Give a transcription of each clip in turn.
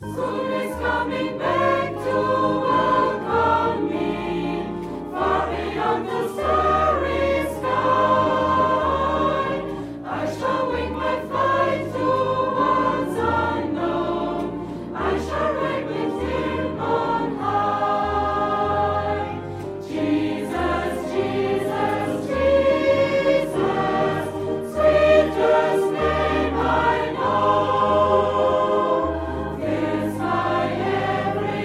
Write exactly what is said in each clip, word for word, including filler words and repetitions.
Soon is coming back to welcome me, far beyond the starry sky. I shall wing my flight towards unknown. I shall ride with him on high. Jesus, Jesus, Jesus, sweetest name I know. Is my every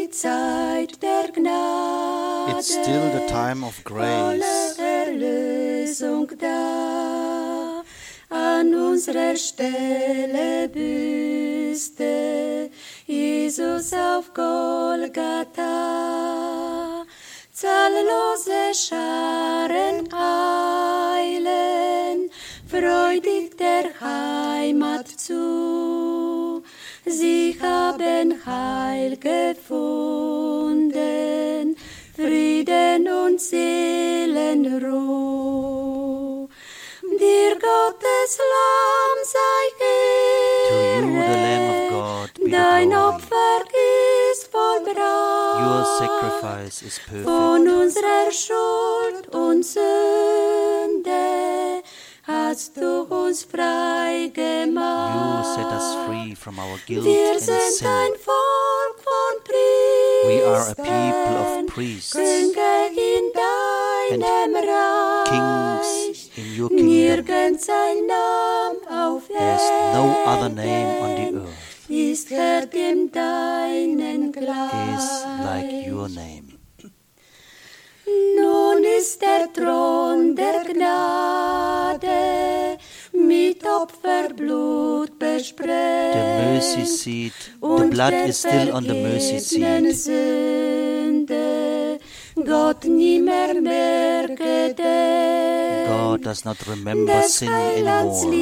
die Zeit der Gnade, It's still the time of volle grace. Erlösung da. An unserer Stelle büßte Jesus auf Golgatha. Zahllose Scharen eilen freudig der Heimat zu. Sie haben Heil gefunden, Frieden und Seelenruhe. Dir Gottes Lamm sei To you, the Ehre, Lamb of God, be the dein glory. Opfer ist vollbracht. Your sacrifice is perfect. Von unserer Schuld und Sünde hast du uns frei gemacht. You set us free from our guilt Wir and sind sin. ein Volk von Priestern, We are a people of priests, Könige in deinem Reich. kings in your kingdom. Nirgends ein Name auf There's no other Erden name on the earth ist Herr dem deinen gleich. is like your name. Nun ist der Thron der Gnade mit Opferblut besprengt. The mercy seat, the und blood der is still on the mercy vergebenen seat. Sünde Gott nimmer mehr gedenkt. God does not remember Des sin Heilands anymore.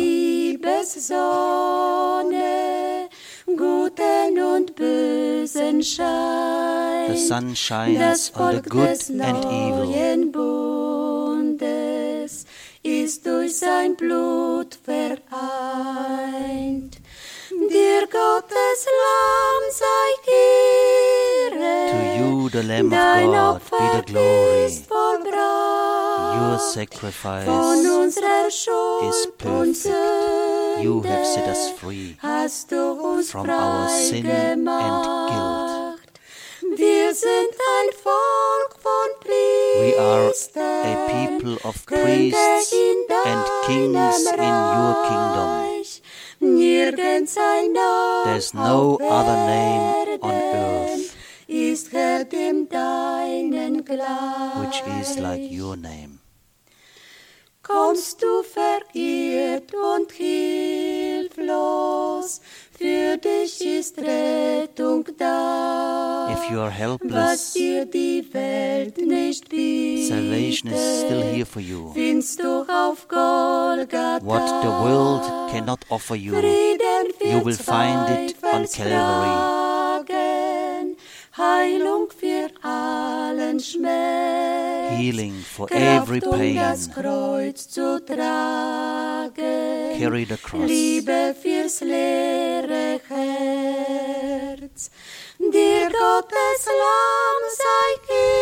Liebessonne, Guten und Bösen Schein. The sun shines Das on the Volk good des and evil. neuen Bundes ist durch sein Blut vereint. Dir Gottes Lamm sei Ehre. To you, the Lamb Dein of God, Opfer be the glory. ist vollbracht. Your Von sacrifice unserer is Schuld und perfect. Sünde You have set us free hast du uns from our frei sin and gemacht. Wir sind ein Volk von We are Priestern, a people of Könige priests in and kings deinem in your kingdom. Reich. Nirgends ein Name There's no auf other name on Erden earth ist Herr dem deinen gleich. which is like your name. Kommst du verirrt und hilflos, für dich ist Rettung da. If you are Was helpless, dir die Welt nicht bietet, salvation is still here for you. findest du auf Golgatha. What the world cannot offer you, Frieden für you will find it on Calvary. Calvary. Heilung für allen Schmerz. Healing for Kraft, every um pain. das Kreuz zu tragen. Carry the cross. Liebe fürs leere Herz. Dir Gottes Lamm sei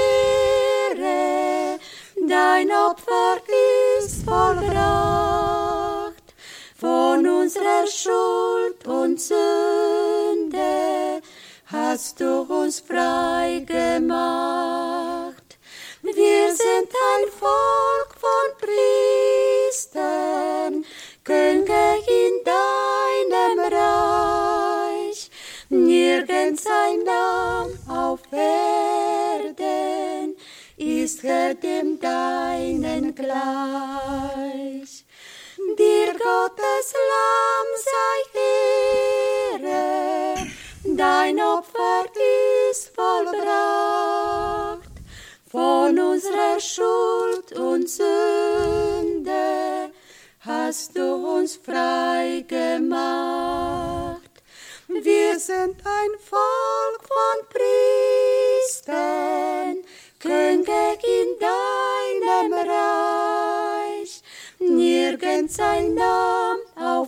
Ehre. Dein Opfer ist vollbracht. Von unserer Schuld und Sünde hast du uns frei gemacht. Wir sind ein Volk von Priestern, Könige in deinem Reich. Nirgends ein Name auf Erden ist Herr dem deinen gleich. Dir Gottes Lamm sei Ehre, dein Opfer ist vollbracht. Von unserer Schuld und Sünde hast du uns frei gemacht. Wir sind ein Volk von Priestern, Könige in deinem Reich. Nirgends ein Name auf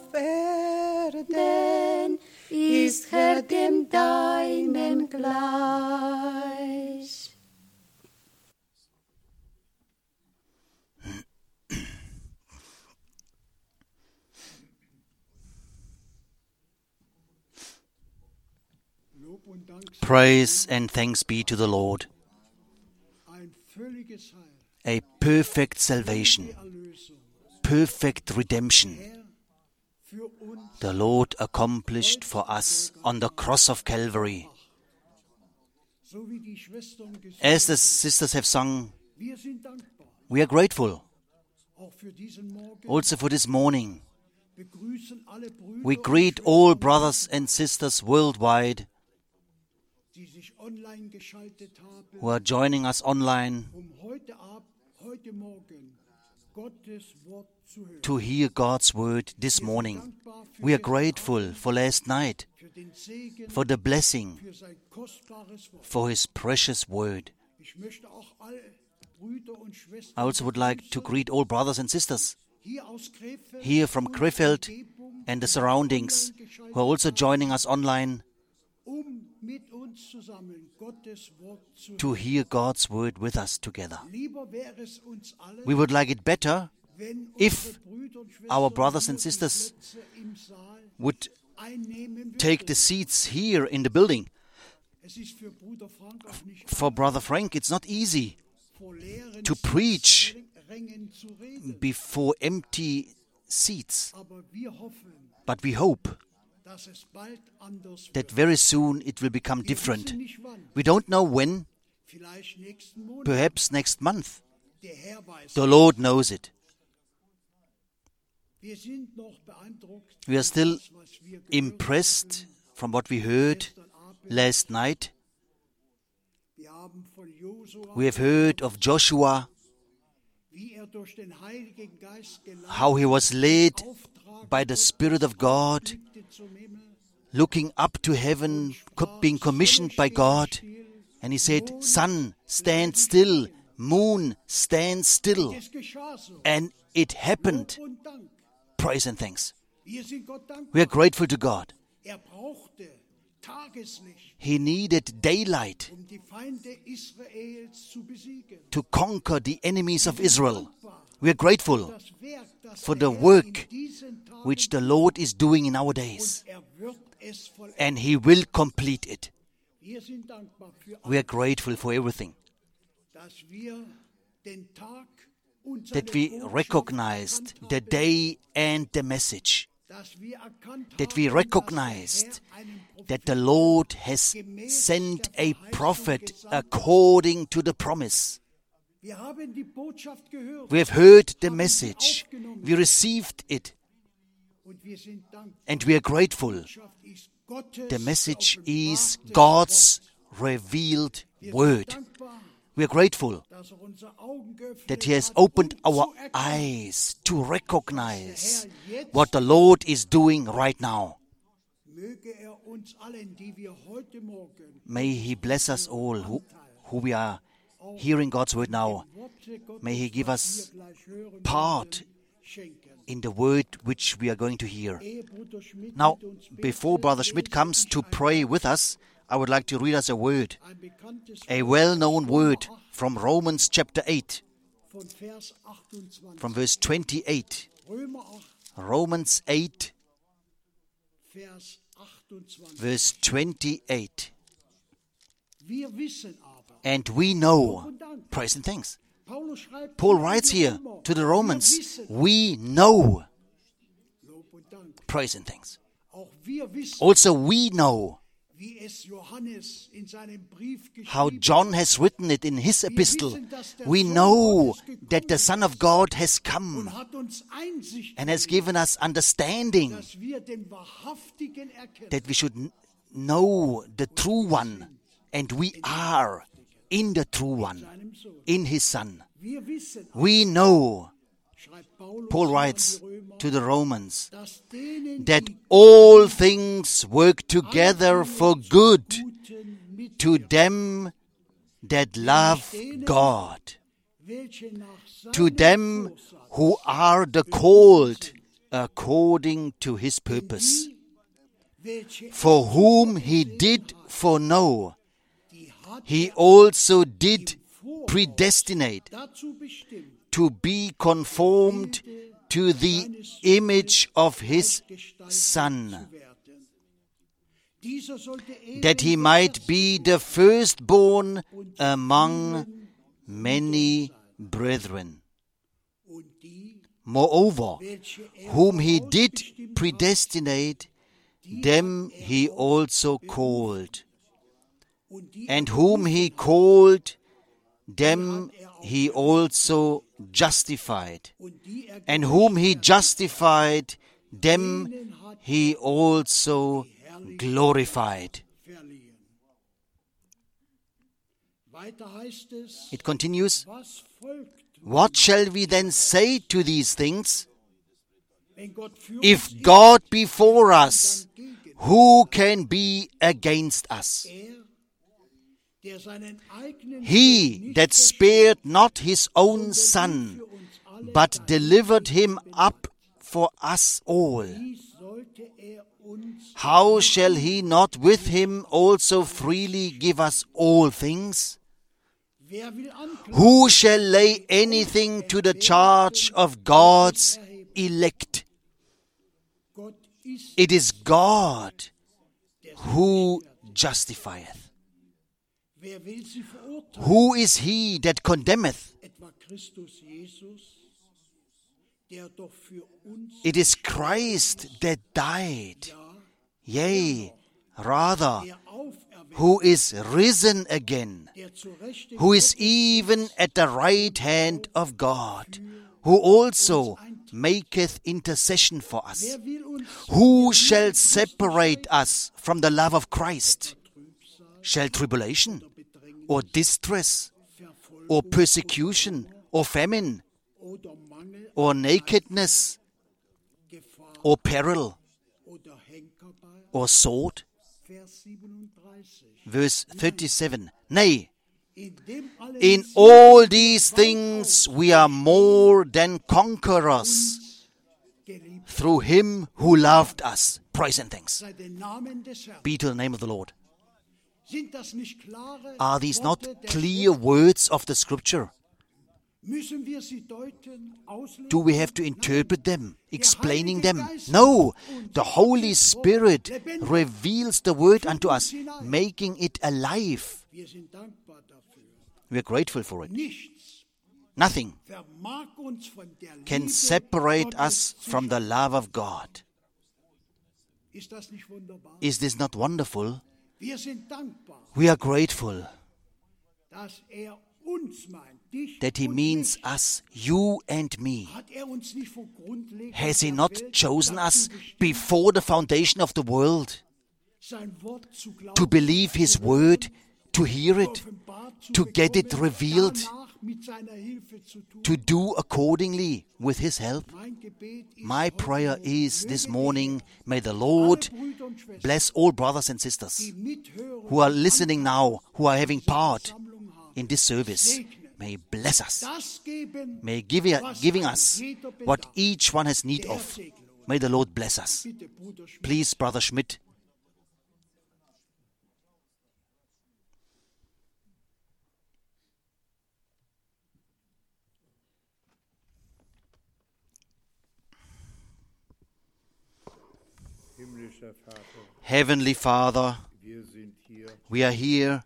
Erden ist Herr dem deinen gleich. Praise and thanks be to the Lord. A perfect salvation, perfect redemption. The Lord accomplished for us on the cross of Calvary. So wie die Schwestern gesungen As the haben, sisters have sung, wir sind dankbar. we are grateful Auch für diesen Morgen also for this morning. begrüßen alle Brüder We und greet Schwestern, all brothers and sisters worldwide die sich online geschaltet haben, who are joining us online um heute Abend, heute Morgen Gottes Wort zu hören. to hear God's word this morning. Dankbar für We are gestern grateful Abend, for last night, für den Segen, for the blessing, für sein kostbares Wort. for His precious word. Ich möchte auch alle Brüder und Schwestern I also would like to greet all brothers and sisters hier aus Krefeld here from und Krefeld Umgebung, and the die surroundings online geschaltet who are also haben, joining us online um mit uns zusammen Gottes Wort zu to hören. hear God's word with us together. Lieber wäre es uns allen, We would like it better wenn if unsere Brüder und Schwestern our brothers hier and die sisters Plätze im Saal would einnehmen take the würden. seats here in the building. Es ist für Bruder Frank auch nicht For Brother Frank, it's not easy vor leeren to preach Rängen zu reden, before empty seats, aber wir hoffen, but we hope dass es bald anders that wird. very soon it will become Wir different. wissen nicht wann, We don't know when, vielleicht nächsten Monat. perhaps next month. Der Herr weiß. The Lord knows it. Wir sind noch beeindruckt, We are still das, was wir gehört impressed from what we heard gestern Abend. last night. Wir haben von Josua, We have heard of Joshua, wie er durch den Heiligen Geist geleitet how he was led Auftrag by the Spirit of God, blickte zum Himmel, looking up to heaven, co- being commissioned by God. And he said, Sun, stand still. Moon, stand still. es geschah so. And it happened. Und Dank. Praise and thanks. Wir sind Gott We are dankbar. grateful to God. Er brauchte Tageslicht, He needed daylight um die Feinde Israels zu besiegen. to conquer the enemies of Israel. We are grateful Das Werk, das for der the Herr work in diesen Tagen which the Lord is doing in our days. und er wird es vollenden. And He will complete it. Wir sind dankbar für We are alles, grateful for everything. dass wir den Tag und That seine we Botschaft recognized erkannt the haben, day and the message. dass wir erkannt That haben, we dass recognized der Herr einen Propheten that the Lord has sent a prophet according to the promise. Wir haben die Botschaft gehört We have heard the message. We received it. und wir sind dankbar. And we are grateful. Die Botschaft ist Gottes The message is geoffenbartes God's revealed Wort. Wir sind word. dankbar, We are grateful dass er unsere Augen geöffnet that He has hat, opened um our zu erkennen, eyes to recognize what the Lord is doing right now. Möge er uns allen, die wir heute Morgen May He bless us all who, who we are hearing God's word now. Worte Gottes, May He give was us wir gleich hören part werden, schenken. in the word which we are going to hear. Ehe Bruder Schmidt Now, mit uns betet, before Brother Schmidt comes to pray with us, I would like to read us a word, ein bekanntes a Wort well-known word from Romans chapter eight, von Vers achtundzwanzig. from verse twenty-eight. Römer acht, Romans eight, Vers achtundzwanzig. verse twenty-eight. Wir wissen aber, And we know, praise and thanks. Paulus schreibt, Paul immer writes wieder here immer, to the wir Romans, wissen, we know, Lob und Dank, praise and thanks. auch wir wissen, Also we know wie es Johannes in seinem Brief how geschrieben John has written it in his epistle. We know that the Son of God has come und hat uns Einsicht and has gegeben, given us understanding dass wir den Wahrhaftigen erkennen. that we should kn- know the true one, and we are in the true one, Seinem Sohn. in His Son. Wir wissen, We know, schreibt Paulus Paul an writes die Römer, to the Romans, dass denen, that die all things work together for good Guten mit to them that love God, welche nach to seinem them Vorsatz who are the called according to His purpose, welche for whom He did foreknow, die hat He also did predestinate dazu bestimmt, to be conformed to the image of His Son, zu werden. Dieser sollte that He might be the firstborn among many brethren. und die, Moreover, welche er whom He did vorausbestimmt hat, predestinate, them He also called. And whom he called, them he also justified. And whom he justified, them he also glorified. It continues, what shall we then say to these things? If God be for us, who can be against us? He that spared not his own Son, but delivered him up for us all, how shall he not with him also freely give us all things? Who shall lay anything to the charge of God's elect? It is God who justifieth. Who is he that condemneth? It is Christ that died, yea, rather, who is risen again, who is even at the right hand of God, who also maketh intercession for us. Who shall separate us from the love of Christ? Shall tribulation, or distress, or persecution, or famine, or nakedness, or peril, or sword? Verse thirty-seven. Nay, in all these things we are more than conquerors through him who loved us. Praise and thanks be to the name of the Lord. Are these not clear words of the Scripture? Do we have to interpret them, explaining them? No, the Holy Spirit reveals the Word unto us, making it alive. We are grateful for it. Nothing can separate us from the love of God. Is this not wonderful? We are grateful that He means us, you and me. Has He not chosen us before the foundation of the world to believe His word, to hear it, to get it revealed, to do accordingly with His help? My prayer is this morning, may the Lord bless all brothers and sisters who are listening now, who are having part in this service. May He bless us. May He give giving us what each one has need of. May the Lord bless us. Please, Brother Schmidt. Heavenly Father, we are here,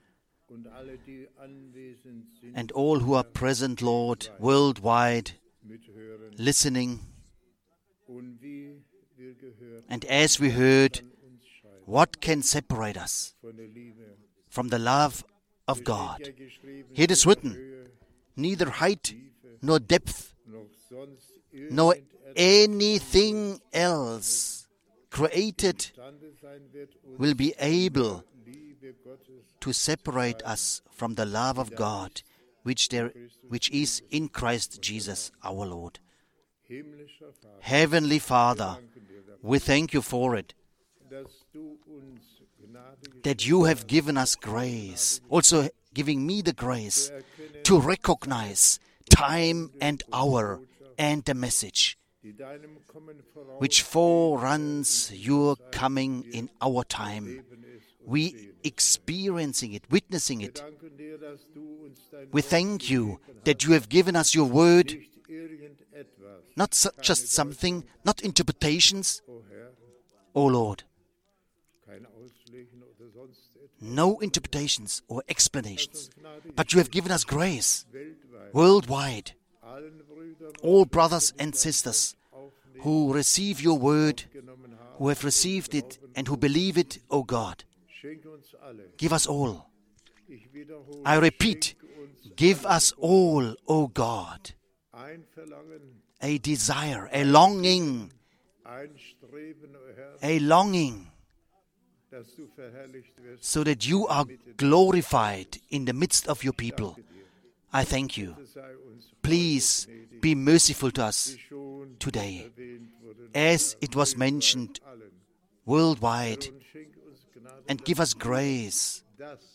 and all who are present, Lord, worldwide, listening. And as we heard, what can separate us from the love of God? Here it is written, neither height nor depth, nor anything else created will be able to separate us from the love of God, which there, which is in Christ Jesus our Lord. Heavenly Father, we thank you for it, that you have given us grace, also giving me the grace to recognize time and hour and the message which foreruns your coming in our time. We experiencing it, witnessing it. We thank you that you have given us your word, not su- just something, not interpretations. O Lord, no interpretations or explanations, but you have given us grace worldwide. All brothers and sisters who receive your word, who have received it and who believe it, O God, Give us all. I repeat, give us all, O God, a desire, a longing, a longing, so that you are glorified in the midst of your people. I thank you. Please be merciful to us today. As it was mentioned worldwide, and give us grace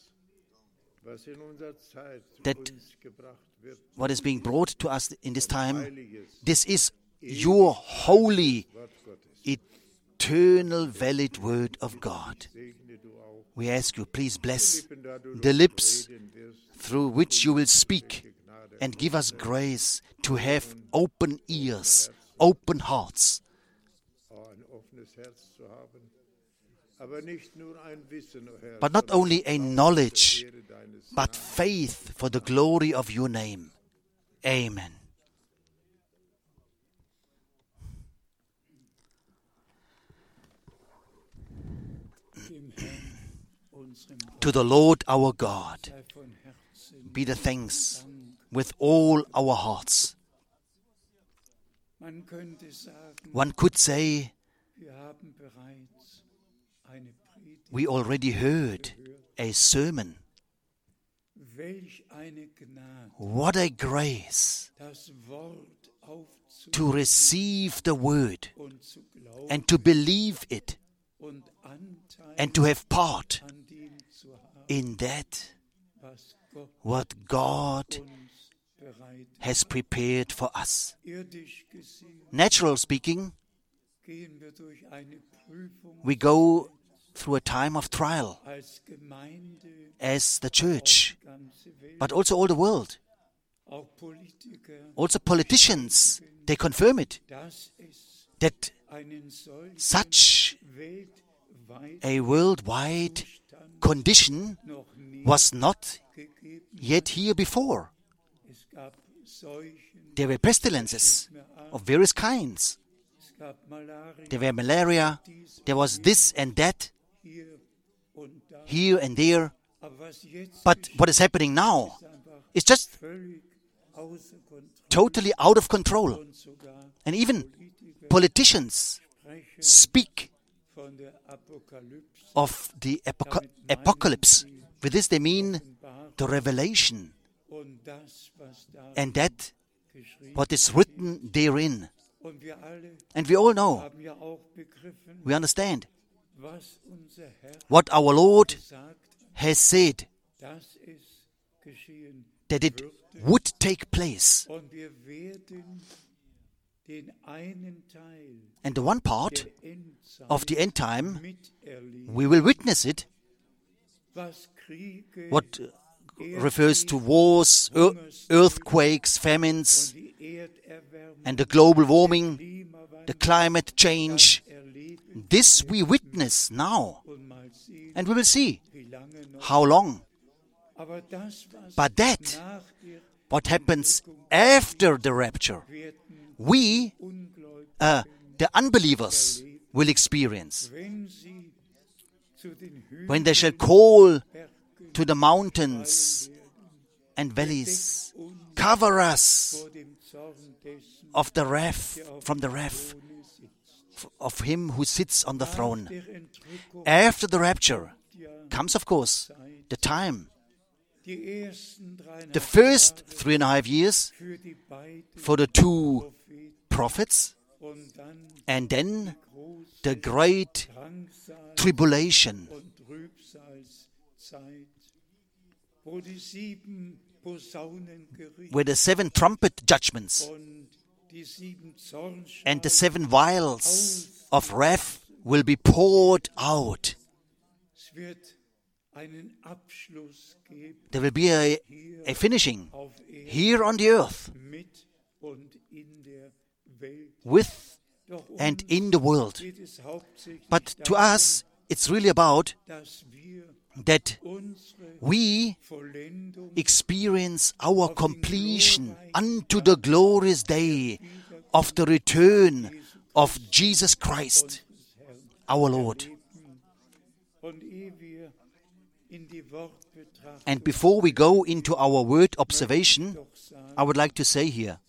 that what is being brought to us in this time, this is your holy, eternal, valid word of God. We ask you, please bless the lips through which you will speak, and give us grace to have open ears, open hearts. But not only a knowledge, but faith for the glory of your name. Amen. To the Lord our God be the thanks with all our hearts. One could say, we already heard a sermon. What a grace to receive the word and to believe it and to have part in that what God has prepared for us. Natural speaking, we go through a time of trial as the church, but also all the world. Also politicians, they confirm it, that such a worldwide condition was not yet here before. There were pestilences of various kinds. There were malaria, there was this and that, here and there. But what is happening now is just totally out of control. And even politicians speak of the apoc- apocalypse. With this they mean the revelation, and that what is written therein. And we all know, we understand what our Lord has said, that it would take place. And the one part of the end time, we will witness it, what refers to wars, ear- earthquakes, famines, and the global warming, the climate change. This we witness now, and we will see how long. But that, what happens after the rapture, we, uh, the unbelievers, will experience. When they shall call to the mountains and valleys, cover us of the wrath, from the wrath of him who sits on the throne. After the rapture comes, of course, the time. The first three and a half years for the two prophets, and then the great tribulation, where the seven trumpet judgments and the seven vials of wrath will be poured out. There will be a, a finishing here on the earth, with and in the world. But to us, it's really about that we experience our completion unto the glorious day of the return of Jesus Christ, our Lord. And before we go into our word observation, I would like to say here,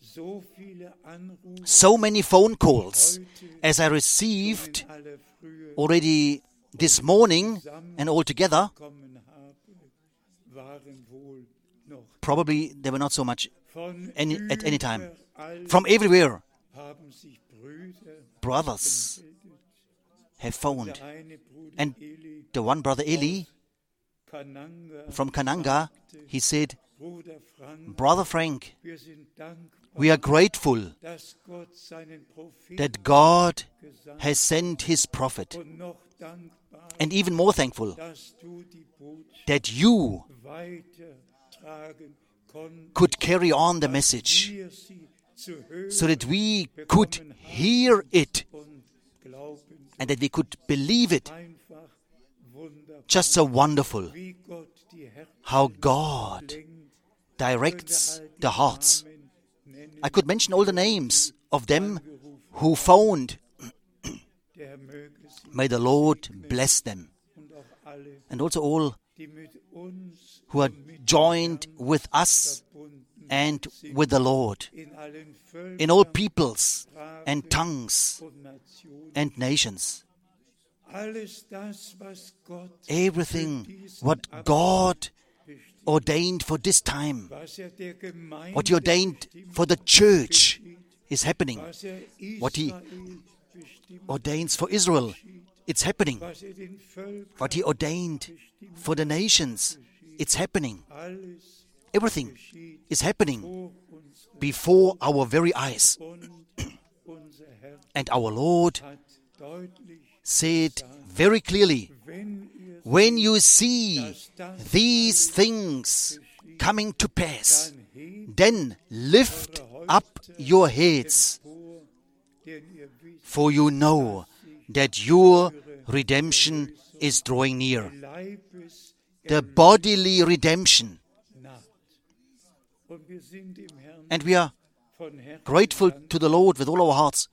so many phone calls as I received already this morning and altogether, probably there were not so much any, at any time. From everywhere, brothers have phoned. And the one brother Eli from Kananga, he said, Brother Frank, we are grateful that God has sent His prophet, and even more thankful that you could carry on the message so that we could hear it and that we could believe it. Just so wonderful how God directs the hearts. I could mention all the names of them who phoned. May the Lord bless them. And also all who are joined with us and with the Lord in all peoples and tongues and nations. Everything what God ordained for this time, what He ordained for the church is happening. What He ordains for Israel, it's happening. What He ordained for the nations, it's happening. Everything is happening before our very eyes. And our Lord said very clearly, when you see these things coming to pass, then lift up your heads, for you know that your redemption is drawing near. The bodily redemption. And we are grateful to the Lord with all our hearts.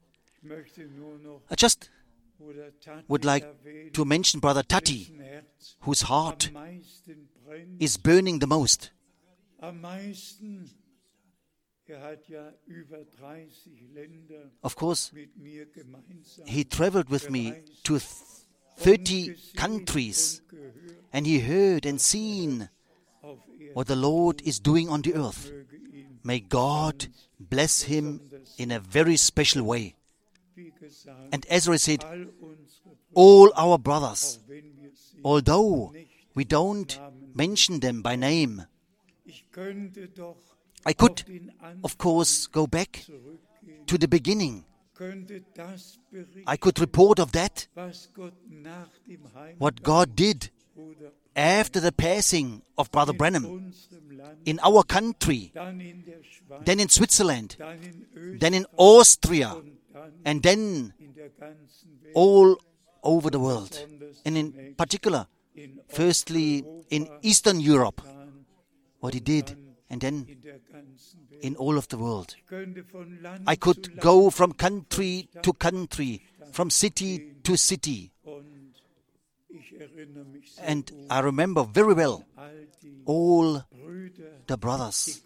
I just would like to mention Brother Tati, whose heart is burning the most. Of course, he traveled with me to thirty countries, and he heard and seen what the Lord is doing on the earth. May God bless him in a very special way. And Ezra said, all our brothers, although we don't mention them by name, I could, of course, go back to the beginning. I could report of that, what God did after the passing of Brother Branham in our country, then in Switzerland, then in Austria, and then all over the world. And in particular, firstly in Eastern Europe, what he did, and then in all of the world. I could go from country to country, from city to city. And I remember very well all the brothers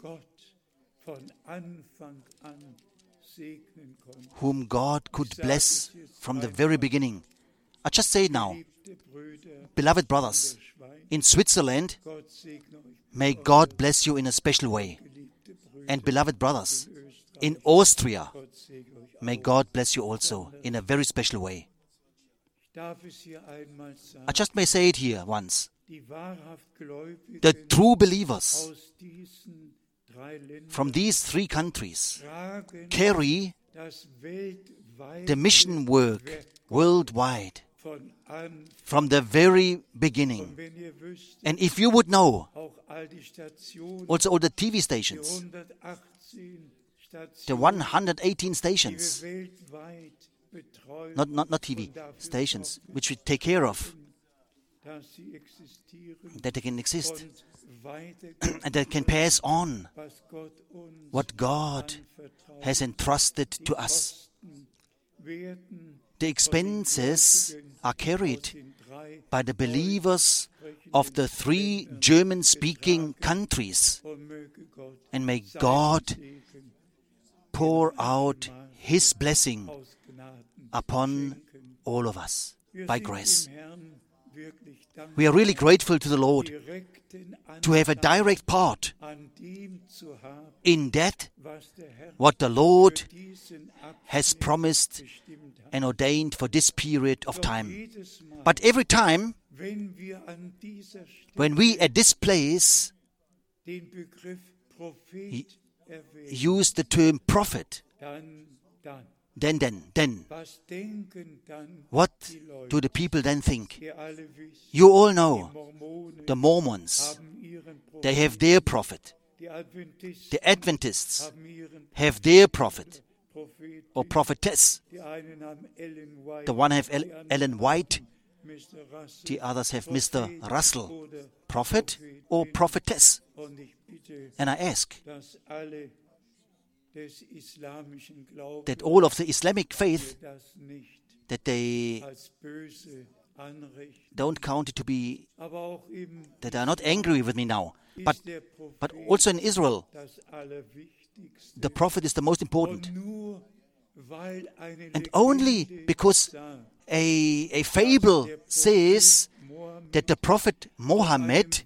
whom God could bless from the very beginning. I just say it now, beloved brothers, in Switzerland, may God bless you in a special way. And beloved brothers, in Austria, may God bless you also in a very special way. I just may say it here once. The true believers from these three countries carry the mission work worldwide from the very beginning. And if you would know, also all the T V stations, the one hundred eighteen stations, not, not, not T V, stations, which we take care of, that they can exist, and that can pass on what God has entrusted to us. The expenses are carried by the believers of the three German-speaking countries. And may God pour out His blessing upon all of us by grace. We are really grateful to the Lord to have a direct part in that what the Lord has promised and ordained for this period of time. But every time when we at this place use the term prophet, then, then, then, what do the people then think? You all know the Mormons, they have their prophet. The Adventists have their prophet or prophetess. The one have El- Ellen White, the others have Mister Russell. Prophet or prophetess? And I ask that all of the Islamic faith, that they don't count it to be, that they are not angry with me now. But, but also in Israel, the prophet is the most important. And only because a, a fable says that the prophet Mohammed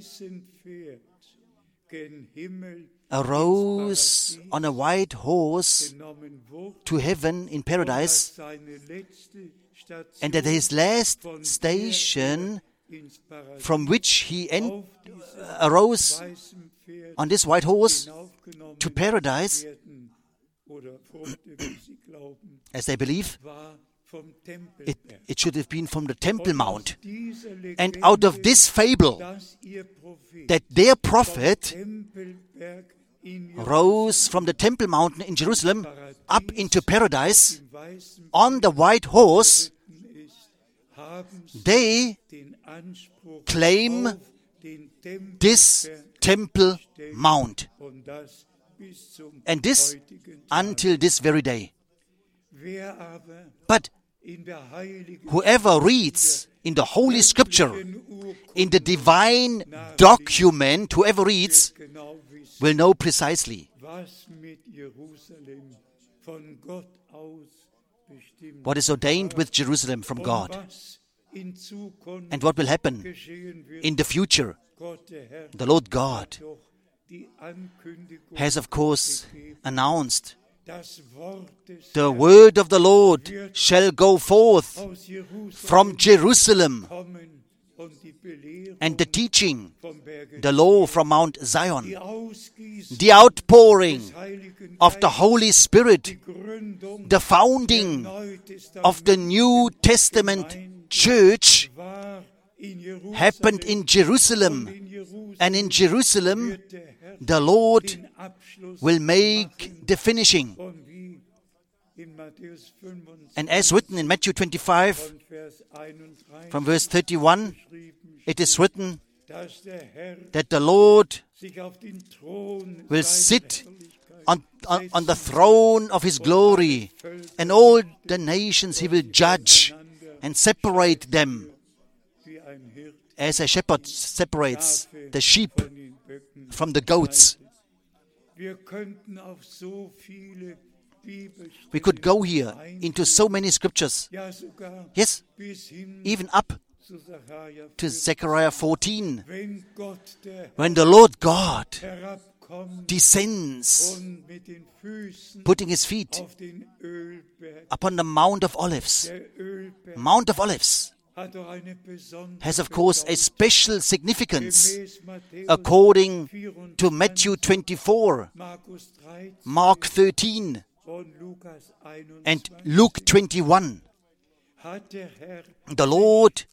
arose on a white horse to heaven in paradise, and that his last station from which he en- arose on this white horse to paradise, as they believe, it, it should have been from the Temple Mount. And out of this fable, that their prophet rose from the Temple Mountain in Jerusalem up into paradise on the white horse, they claim this Temple Mount. And this until this very day. But whoever reads in the Holy Scripture, in the divine document, whoever reads will know precisely what is ordained with Jerusalem from God and what will happen in the future. The Lord God has, of course, announced, the word of the Lord shall go forth from Jerusalem, and the teaching, the law from Mount Zion, the outpouring of the Holy Spirit, the founding of the New Testament church happened in Jerusalem, and in Jerusalem the Lord will make the finishing. And as written in Matthew twenty-five, from verse thirty-one, it is written that the Lord will sit on, on, on the throne of His glory, and all the nations He will judge and separate them, as a shepherd separates the sheep from the goats. We could go here into so many scriptures. Yes, even up to Zechariah fourteen, when the Lord God descends, putting His feet upon the Mount of Olives. Mount of Olives has, of course, a special significance according to Matthew twenty-four, Mark thirteen, and Luke twenty-one. The Lord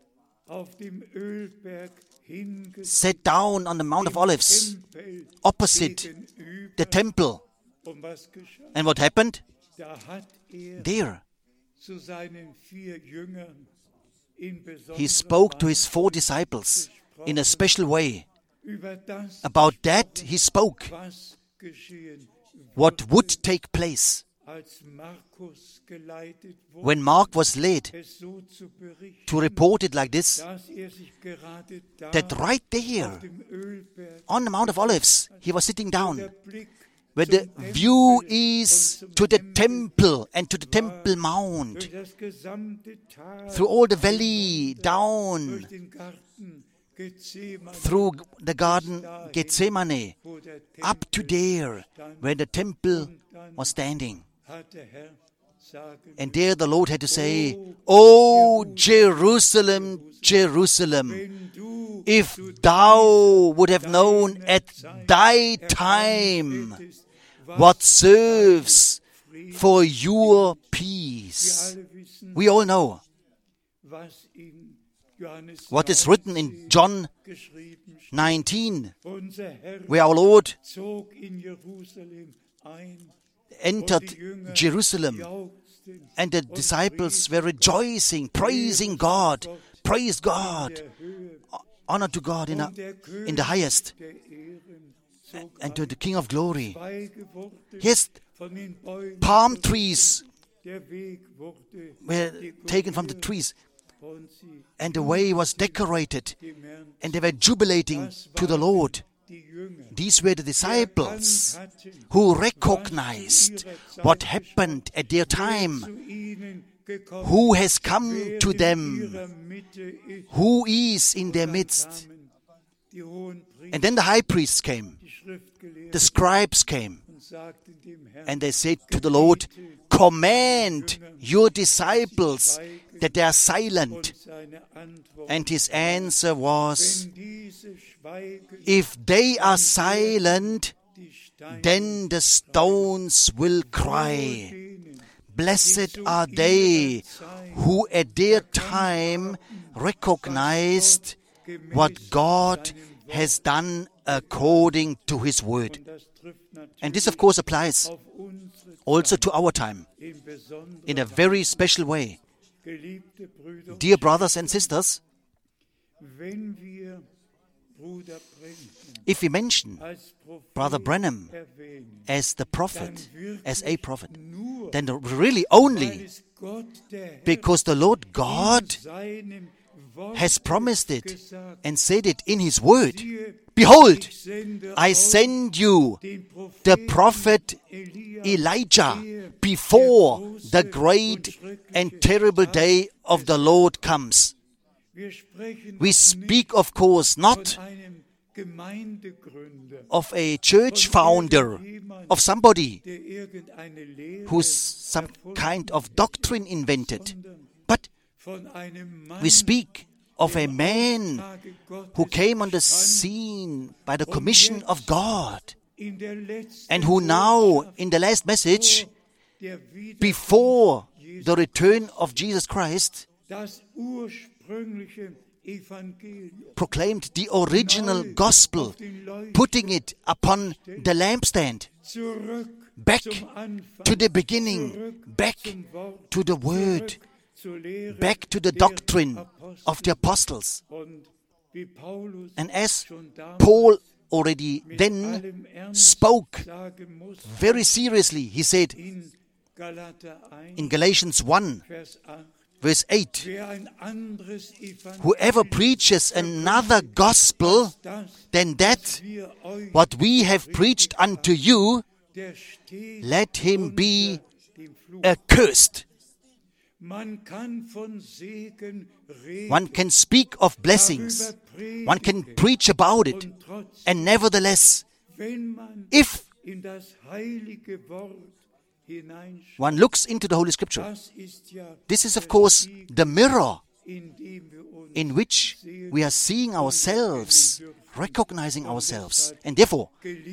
sat down on the Mount of Olives opposite the temple. And what happened? There, He spoke to His four disciples in a special way. About that He spoke, what would take place. when Mark was led to report it like this, that right there, on the Mount of Olives, he was sitting down, where the view is to the temple and to the Temple Mount, through all the valley, down, through the garden Gethsemane, up to there, where the temple was standing. And there the Lord had to say, "O Jerusalem, Jerusalem, if thou would have known at thy time what serves for your peace." We all know what is written in John nineteen, where our Lord entered Jerusalem, and the disciples were rejoicing, praising God, praise God, honor to God in, a, in the highest, and to the King of glory. Yes, palm trees were taken from the trees, and the way was decorated, and they were jubilating to the Lord. These were the disciples who recognized what happened at their time, who has come to them, who is in their midst. And then the high priests came, the scribes came, and they said to the Lord, "Command your disciples that they are silent." And his answer was, "If they are silent, then the stones will cry. Blessed are they who at their time recognized what God has done according to His word." And this, of course, applies also to our time in a very special way. Dear brothers and sisters, if we mention Brother Branham as the prophet, as a prophet, then really only because the Lord God has promised it and said it in His word. "Behold, I send you the prophet Elijah before the great and terrible day of the Lord comes." We speak, of course, not of a church founder, of somebody who's some kind of doctrine invented, but we speak of a man who came on the scene by the commission of God, and who now, in the last message, before the return of Jesus Christ, proclaimed the original gospel, putting it upon the lampstand, back to the beginning, back to the word, back to the doctrine of the apostles. And as Paul already then spoke very seriously, he said in Galatians one, verse eight, "Whoever preaches another gospel than that what we have preached unto you, let him be accursed." One can speak of blessings, one can preach about it, and nevertheless, if one looks into the Holy Scripture, this is, of course, the mirror in which we are seeing ourselves, recognizing ourselves. And therefore,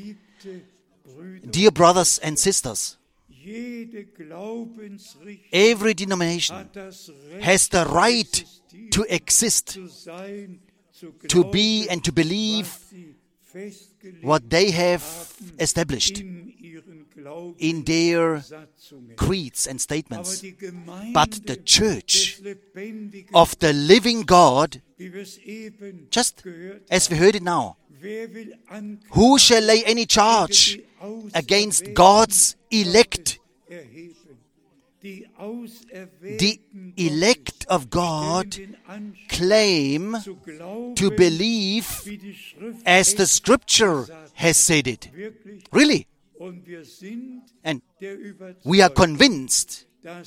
dear brothers and sisters, every denomination has the right to exist, to be and to believe what they have established in their creeds and statements. But the church of the living God, just as we heard it now, who shall lay any charge against God's elect? The elect of God claim to believe as the Scripture has said it. Really. And we are convinced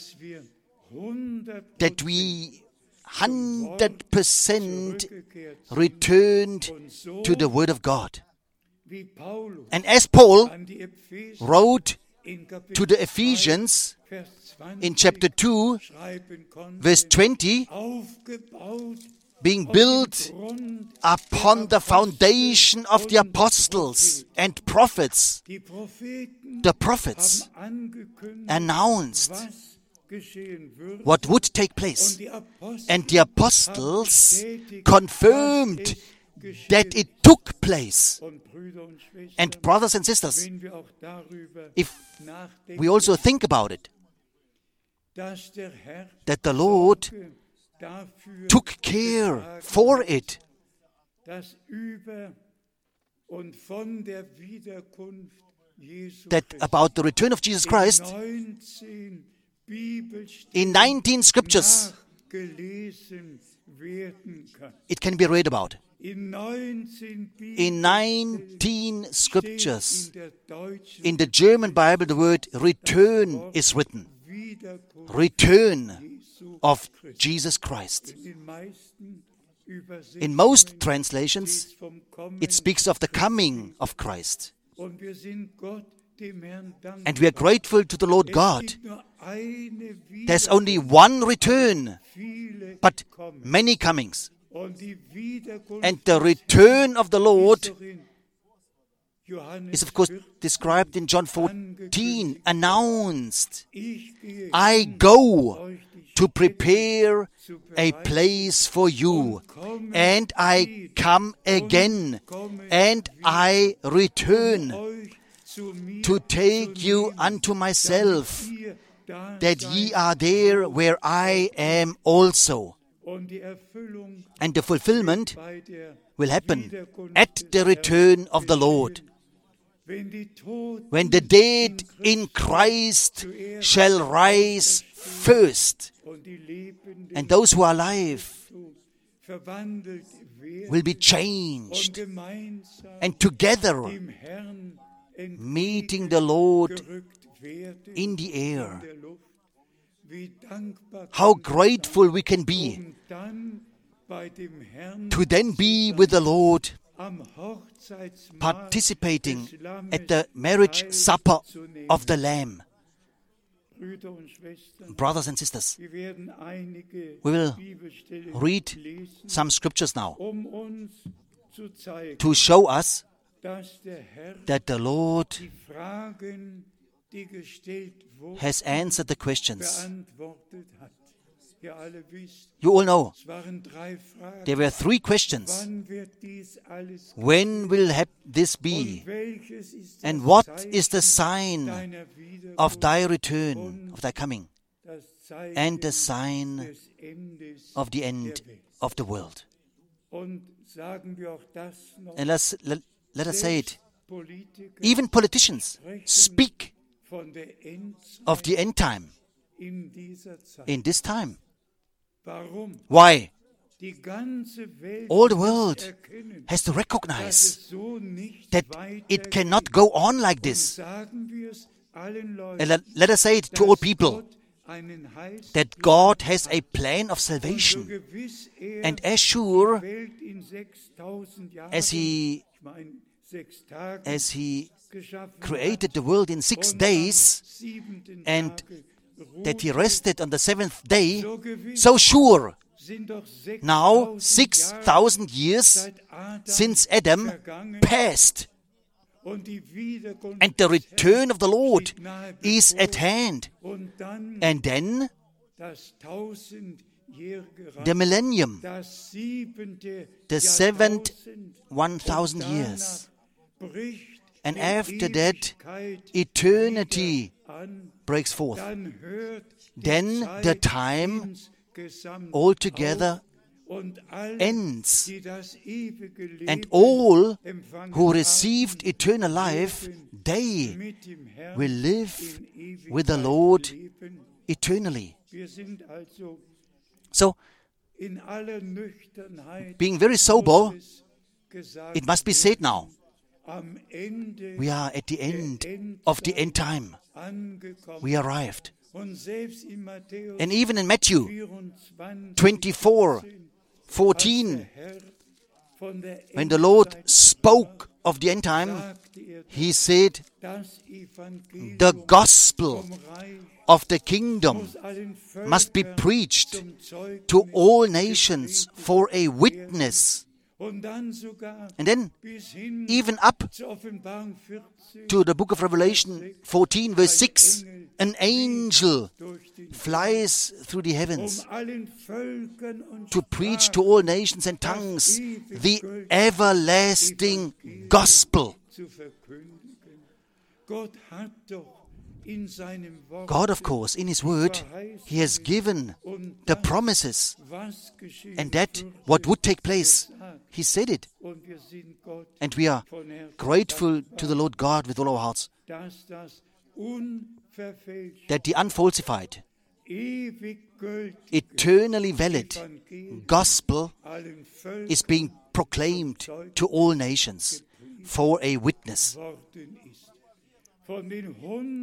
that we one hundred percent returned to the Word of God. And as Paul wrote to the Ephesians in chapter two, verse twenty, being built upon the foundation of the apostles and prophets, the prophets announced what would take place, and the apostles confirmed that it took place. And brothers and sisters, if we also think about it, that the Lord took care for it, that about the return of Jesus Christ, in nineteen scriptures, it can be read about. In nineteen scriptures, in the German Bible, the word return is written. Return of Jesus Christ. In most translations, it speaks of the coming of Christ. And we are grateful to the Lord God. There's only one return, but many comings. And the return of the Lord is, of course, described in John fourteen, announced. I go to prepare a place for you, and I come again, and I return to take you unto myself, that ye are there where I am also. And the fulfillment will happen at the return of the Lord, when the dead in Christ shall rise first, and those who are alive will be changed, and together meeting the Lord in the air. How grateful we can be to then be with the Lord, participating at the marriage supper of the Lamb. Brothers and sisters, we will read some scriptures now to show us that the Lord has answered the questions. You all know there were three questions. When will hap- this be? And what is the sign of thy return, of thy coming? And the sign of the end of the world. And let's, let, let us say it. Even politicians speak of the end time in this time. Why? All the world has to recognize that it cannot go on like this. And let, let us say it to all people, that God has a plan of salvation. And as sure as He, as He created the world in six days, and that He rested on the seventh day, so sure, now six thousand years since Adam passed, and the return of the Lord is at hand. And then the millennium, the seventh one thousand years. And after that, eternity breaks forth. Then the time altogether ends. And all who received eternal life, they will live with the Lord eternally. Wir sind also So, in aller Nüchternheit being very sober, muss es gesagt it must be said now, am Ende we are at the end of the end time. angekommen. We arrived. Und selbst in Matthäus And even in Matthew vierundzwanzig, twenty-four, als fourteen, der Herr von der when the Lord Endzeit spoke of the end time, sagte er, he said, das Evangelium the gospel vom Reich of the kingdom muss allen must be Völkern preached zum Zeugnis to all nations for a witness. und dann sogar And then, bis hin even up zur Offenbarung vierzehn to the book of Revelation fourteen, verse six, an angel durch den flies through the um heavens allen Völkern und to preach Sprachen to all nations and tongues the everlasting gospel. zu verkündigen. Gott hat doch in seinem Wort God, of course, in His Word, He has given und the das, promises, was geschehen and that würde, what would take place, gesagt. He said it. Und wir sind Gott And we are von Herzen grateful to dankbar, the Lord God with all our hearts, dass das unverfälscht, that the unfalsified, ewig gültige eternally valid Evangelium gospel allen Völkern is being proclaimed to all nations for a witness. worden ist. Von den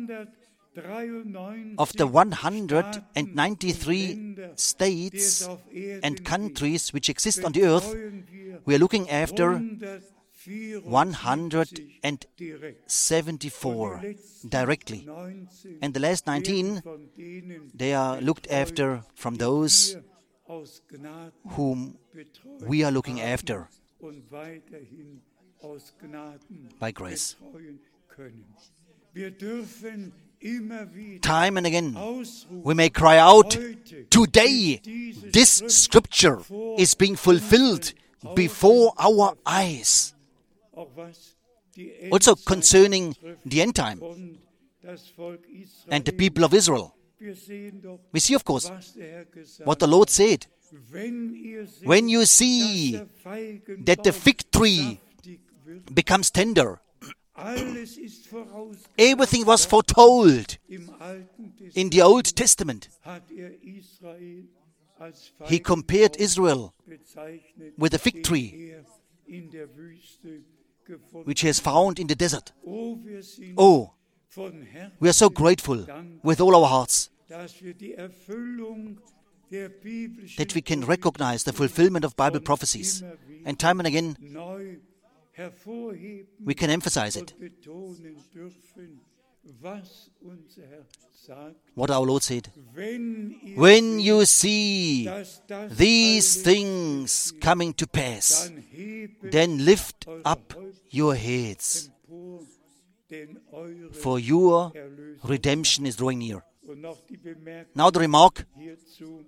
hundertdreiundneunzig Of the one hundred ninety-three Staaten und Länder, die es states auf Erden and gibt, countries which exist on the earth, betreuen wir we are looking after hundertvierundsiebzig one hundred direkt. seventy-four Und die letzten directly. neunzehn And the last werden nineteen, von denen they are looked after from those wir aus Gnaden whom betreut we are looking haben after und weiterhin aus Gnaden by grace. betreuen können. Wir dürfen immer wieder Time and again, ausrufen, we may cry out, heute today, ist this diese scripture vor is being fulfilled before our eyes. auch was die Also Endzeit concerning betrifft the end time und das Volk Israel. and the people of Israel. Wir sehen doch, We see, of course, was der Herr gesagt what the Lord said. Wenn ihr seht, When you dass see der Feigenbaum that the fig tree saftig wird, becomes tender, alles ist vorausgesagt. everything was foretold Im Alten Testament in the Old Testament. hat er Israel als He compared Feigenbaum Israel bezeichnet, with a fig den tree er in der Wüste gefunden. which he has found in the desert. Oh, wir sind Oh, von Herzen we are so grateful with all our hearts dass wir die Erfüllung der biblischen that we can recognize the fulfillment of Bible prophecies. And time and again, neu hervorheben we can emphasize it, und betonen dürfen, was unser Herr sagt. what our Lord said. Wenn ihr When seht, you see dass das these alles things geschieht, coming to pass, dann hebet then lift up your heads, empor, denn eure for your Erlösung redemption is drawing near. und noch die Bemerkung Now the remark hierzu,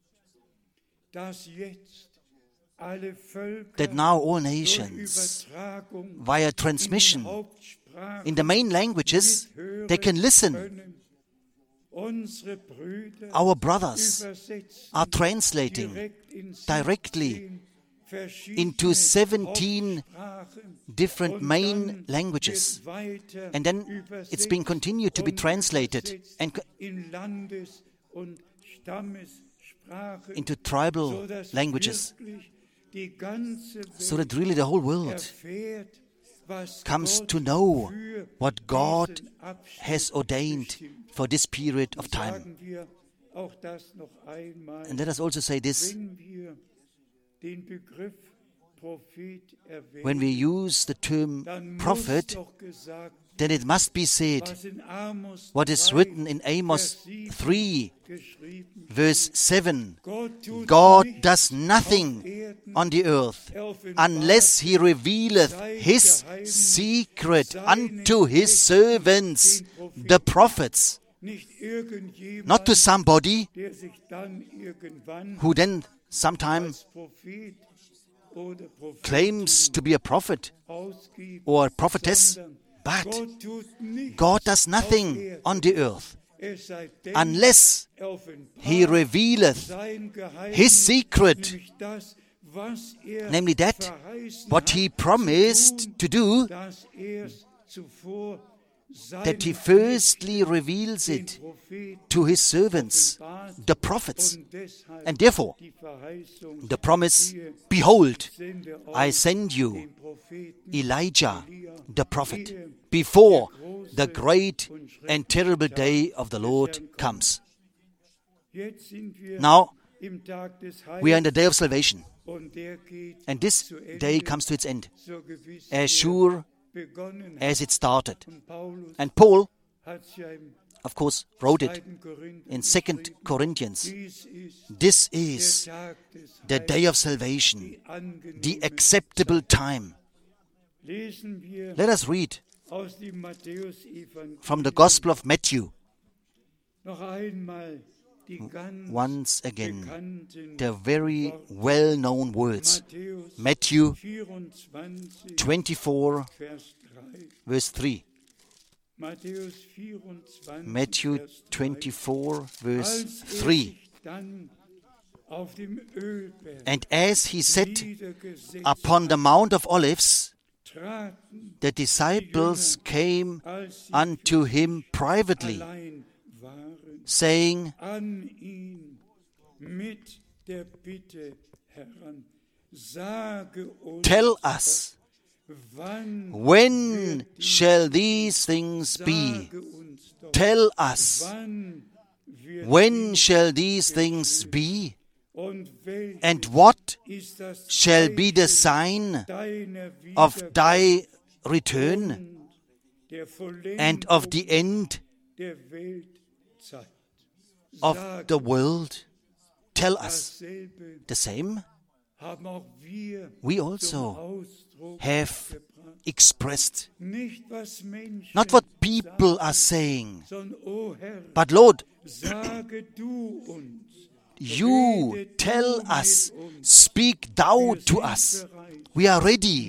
dass jetzt alle Völker that now all durch nations, Übertragung via in den transmission, Hauptsprachen in the main languages, mithören they can listen. können. Unsere Brüder Our brothers übersetzen are translating direkt in directly siebzehn verschiedene into seventeen Hauptsprachen different und main dann languages. wird weiter And then it's being continued to be und translated übersetzt and co- in Landes- und Stammessprachen, into tribal sodass languages, wirklich die ganze Welt so that really the whole world erfährt, was comes Gott to know für what God diesen Abschnitt has ordained bestimmt. for this period of time. Sagen wir auch das noch einmal, And let us also say this, wenn wir den Begriff Prophet erwähnen, when we use the term dann muss prophet, doch gesagt, then it must be said was in Amos what is drei, written in Amos Vers sieben three, geschrieben verse seven. Gott tut God nichts does auf nothing Erden, on the earth er offenbart unless he revealeth his secret unto his servants, the prophets. nicht irgendjemand, Not to somebody der sich dann irgendwann who then sometime als Prophet oder Prophet claims to be a prophet ausgibt, or a prophetess, sondern but Gott tut nichts God does auf nothing Erden, on the earth es sei denn, unless er offenbart he revealeth sein Geheimnis, his secret, nämlich das, was er namely that verheißen what hat, he zu promised tun, to do, das er's zuvor that he firstly reveals it to his servants, the prophets. And therefore, the promise, behold, I send you Elijah, the prophet, before the great and terrible day of the Lord comes. Now, we are in the day of salvation, and this day comes to its end, as sure as it started. And Paul, of course, wrote it in Second Corinthians. This is the day of salvation, the acceptable time. Let us read from the Gospel of Matthew. Once again, the very well-known words. Matthew twenty-four, verse three. Matthew twenty-four, verse three. And as he sat upon the Mount of Olives, the disciples came unto him privately, saying, Tell us, when shall these things be? Tell us, when shall these things be? And what shall be the sign of thy return and of the end of the world? Tell us. The same we also have expressed. Not what people are saying, but Lord, you tell us, speak thou to us. We are ready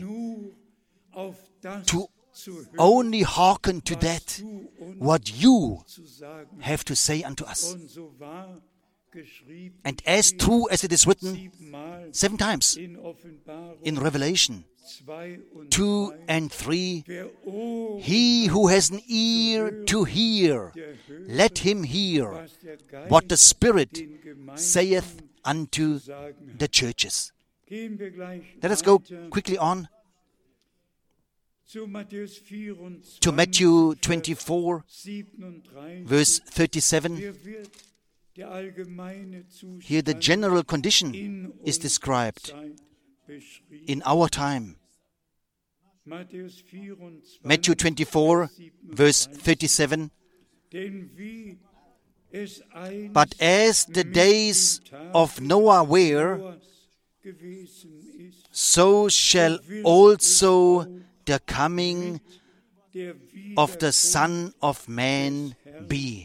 to only hearken to that, what you have to say unto us. And as true as it is written seven times in Revelation two and three, he who has an ear to hear, let him hear what the Spirit saith unto the churches. Let us go quickly on to Matthew twenty-four, verse thirty-seven. Here the general condition is described in our time. Matthew twenty-four, verse thirty-seven. But as the days of Noah were, so shall also the coming of the Son of Man be.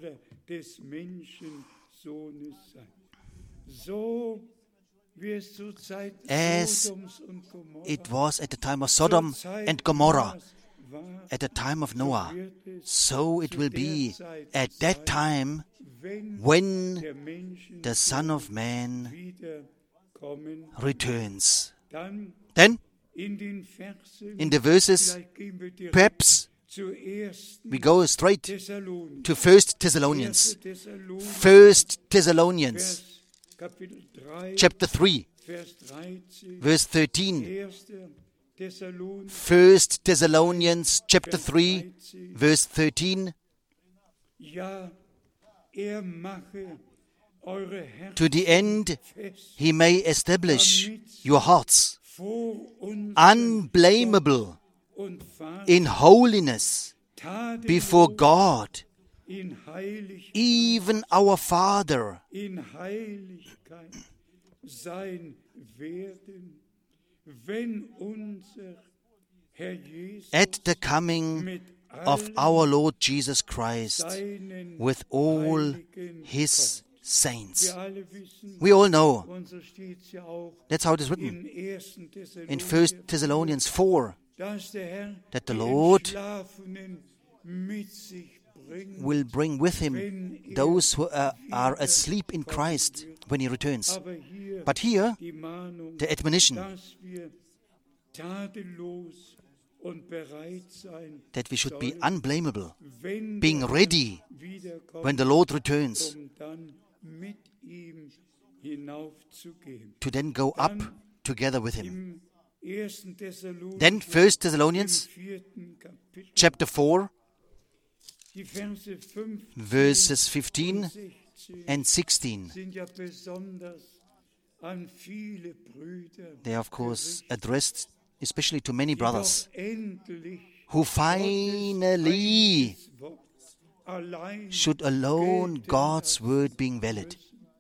As it was at the time of Sodom and Gomorrah, at the time of Noah, so it will be at that time when the Son of Man returns. Then, in the verses, perhaps we go straight to First Thessalonians. First Thessalonians, chapter three, verse thirteen. First Thessalonians, chapter three, verse thirteen. To the end he may establish your hearts unblameable in holiness before God, even our Father, at the coming of our Lord Jesus Christ with all His saints. We all know, that's how it is written in First Thessalonians four, that the Lord will bring with Him those who are, are asleep in Christ when He returns. But here, the admonition that we should be unblameable, being ready when the Lord returns, to then go up together with Him. Then First Thessalonians chapter four, verses fifteen and sixteen. They are, of course, addressed especially to many brothers who finally should alone God's word being valid.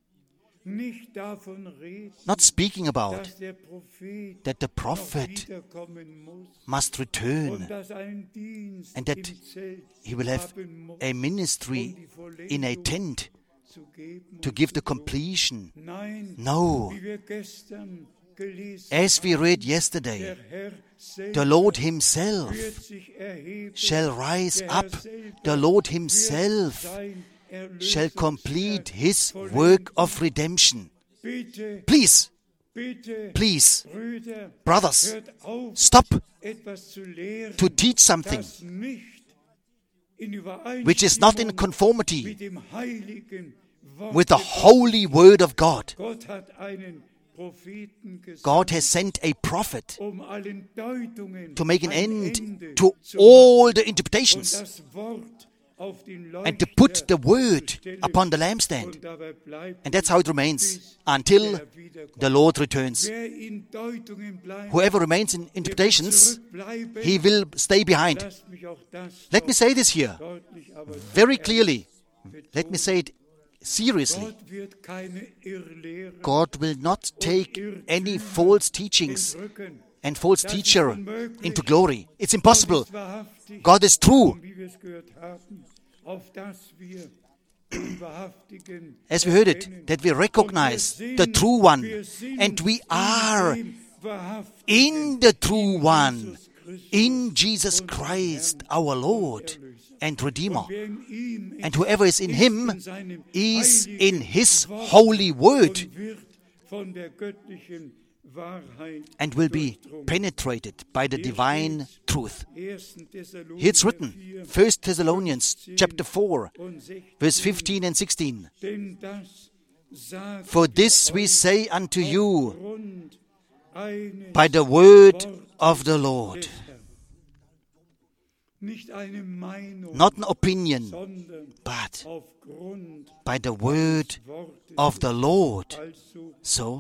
Not speaking about that the prophet must return and that he will have a ministry in a tent to give the completion. No. As we read yesterday, the Lord Himself shall rise up. The Lord Himself shall complete His work of redemption. Please, please, brothers, stop to teach something which is not in conformity with the holy word of God. God has sent a prophet to make an end to all the interpretations and to put the word upon the lampstand. And that's how it remains until the Lord returns. Whoever remains in interpretations, he will stay behind. Let me say this here very clearly. Let me say it seriously. God will not take any false teachings and false teacher into glory. It's impossible. God is true. As we heard it, that we recognize the true one, and we are in the true one, in Jesus Christ, our Lord and Redeemer. And whoever is in Him is in His holy word and will be penetrated by the divine truth. Here it's written, First Thessalonians chapter four, verse fifteen and sixteen. For this we say unto you by the word of the Lord. Not an opinion, but by the word of the Lord. So,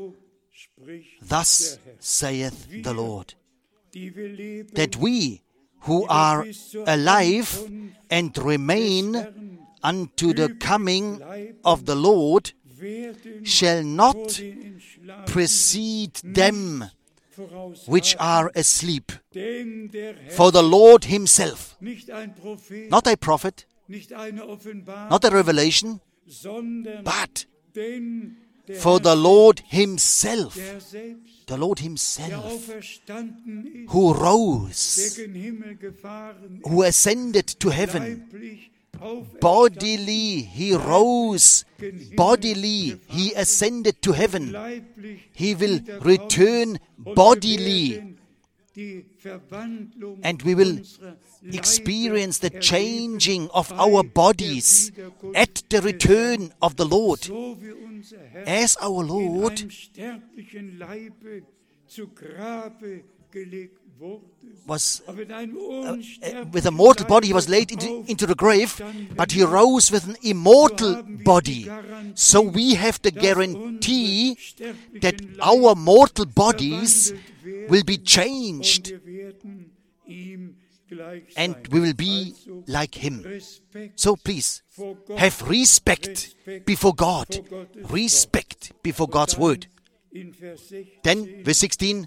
thus saith the Lord, that we who are alive and remain unto the coming of the Lord shall not precede them which are asleep. For the Lord Himself, not a prophet, not a revelation, but for the Lord Himself, the Lord Himself, who rose, who ascended to heaven, bodily He rose, bodily He ascended to heaven. He will return bodily, and we will experience the changing of our bodies at the return of the Lord. As our Lord was uh, uh, with a mortal body, He was laid into, into the grave, but He rose with an immortal body. So we have the guarantee that our mortal bodies will be changed and we will be like Him. So please, have respect before God. Respect before God's word. Then, verse sixteen,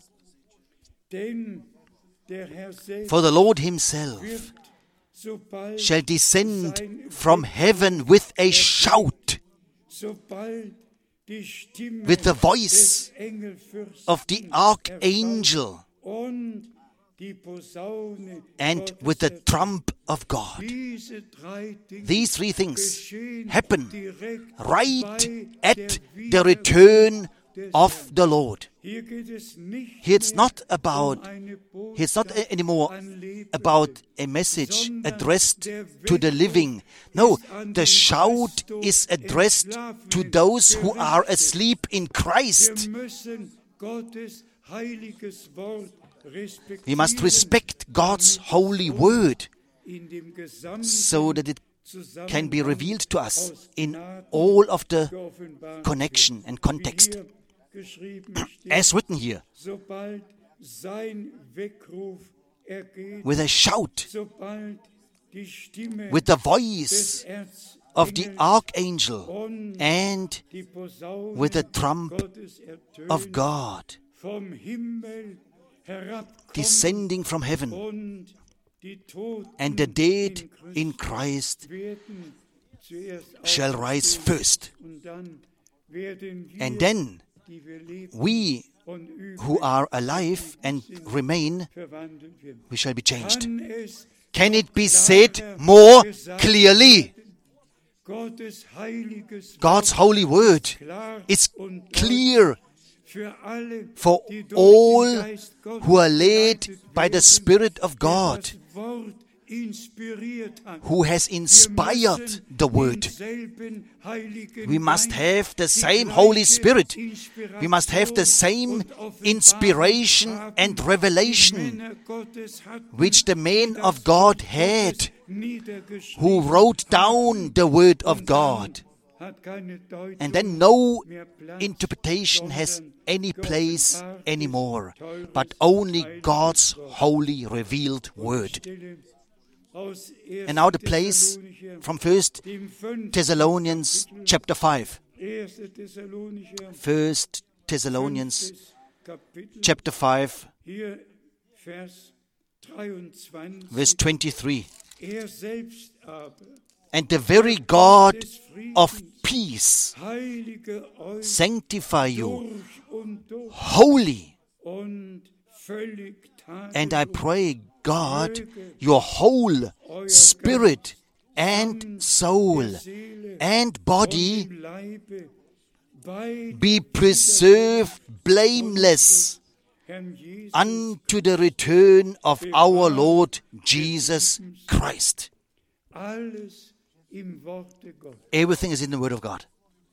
for the Lord Himself shall descend from heaven with a shout, with the voice of the archangel, and with the trump of God. These three things happen right at the return of the Lord. Hier geht es nicht Here it's mehr not about, um eine here it's not Botschaft anymore an Lebende, about a message sondern addressed der to the Weckruf living. No, ist an the den shout Christus is addressed to Entschlafenen those who are gerichtet. asleep in Wir Christ. müssen Gottes heiliges Wort respektieren, We must respect God's holy word in dem gesamten so that it can be Zusammenhang revealed to us aus in Gnaden all of the geoffenbart connection wird. and context. Wie hier geschrieben steht, As written here, sobald sein Weckruf ergeht, with a shout, sobald die Stimme with the des voice of the Erzengels archangel und and die Posaune with the trump Gottes ertönt, of God vom Himmel herabkommen descending from heaven, und die Toten and the dead in in Christ werden zuerst shall rise auferstehen. first. Und dann werden wir, And then die wir leben we und üben, who are alive and remain, verwandelt werden. we shall be changed. Kann es Can it be said more clearly? Gottes heiliges God's Wort holy word klar is und clear für alle, for die durch all den Geist Gottes who are led geleitet by the werden, Spirit of der God, das Wort inspiriert hat. who has Wir inspired müssen the word. denselben Heiligen We must Geist, have the die same gleiche Holy Spirit. Inspiration We must have the same und Offenbarung inspiration haben, and die revelation Männer Gottes hatten, which the die men das of God Wort had, Gottes niedergeschrieben who wrote down hatten. the word of Und dann God. hat keine Deutung And then no mehr Platz, interpretation has sondern any place geoffenbartes, anymore, teures, but only heiliges God's Wort. holy revealed word. Stelle aus ersten And now the place Thessalonicher, from First dem fünften Thessalonians Kapitel, chapter five. ersten Thessalonicher, First Thessalonians fünftes Kapitel, chapter five, hier Vers dreiundzwanzig. verse twenty-three. Er selbst aber, And the very God of peace heilige euch sanctify you durch und durch wholly. und völlig And I tadellos pray God, your whole spirit and soul der Seele and und body im Leibe bei be preserved blameless Herrn Jesus unto the return of our Lord Jesus Christ. alles im Worte Gottes. Everything is in the Word of God.